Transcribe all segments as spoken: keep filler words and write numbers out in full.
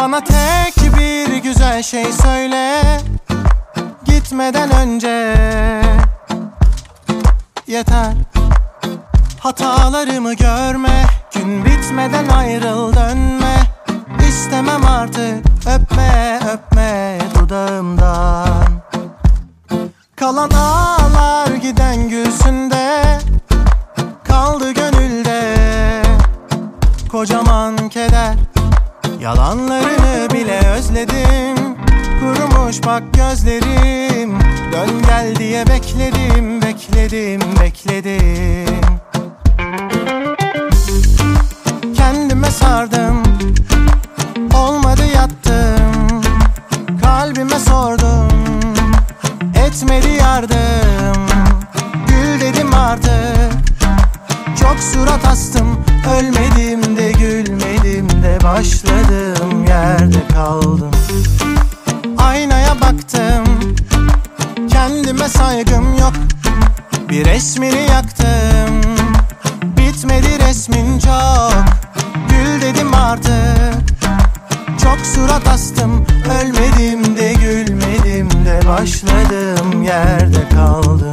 Bana tek bir güzel şey söyle gitmeden önce. Yeter hatalarımı görme, gün bitmeden ayrıl dönme. İstemem artık öpme öpme dudağımdan. Kalan ağlar giden gülsünde, kaldı gönülde kocaman keder. Yalanlarını bile özledim, kurumuş bak gözlerim. Dön gel diye bekledim, bekledim, bekledim. Kendime sardım, olmadı yattım. Kalbime sordum, etmedi yardım. Gül dedim artık, çok surat astım. Ölmedim de gülmedim de, başladığım yerde kaldım. Aynaya baktım, kendime saygım yok. Bir resmini yaktım, bitmedi resmin çok. Gül dedim artık, çok surat astım. Ölmedim de gülmedim de, başladığım yerde kaldım.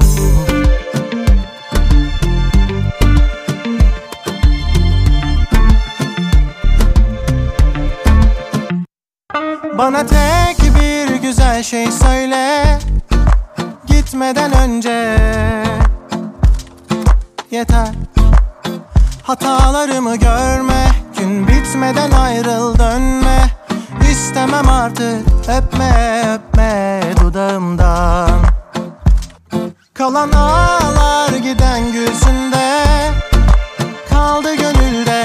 Bana tek bir güzel şey söyle gitmeden önce. Yeter hatalarımı görme, gün bitmeden ayrıl dönme. İstemem artık öpme öpme dudağımdan. Kalan ağlar giden gülsünde, kaldı gönülde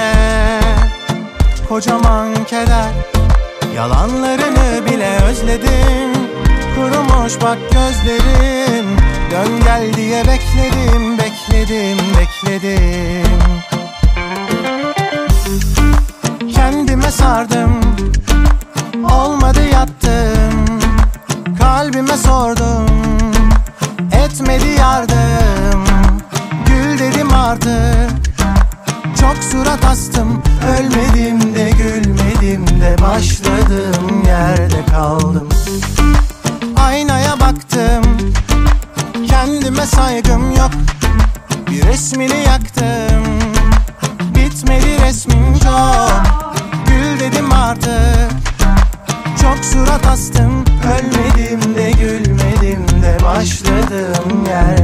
kocaman keder. Yalanlarını bile özledim, kurumuş bak gözlerim. Dön gel diye bekledim, bekledim, bekledim. Kendime sardım, olmadı yattım. Kalbime sordum, etmedi yardım. Gül dedim artık, çok surat astım. Ölmedim de gülmedim de, başladığım yerde kaldım. Aynaya baktım, kendime saygım yok. Bir resmini yaktım, bitmedi resmin çok. Gül dedim artık, çok surat astım. Ölmedim de gülmedim de, başladığım yer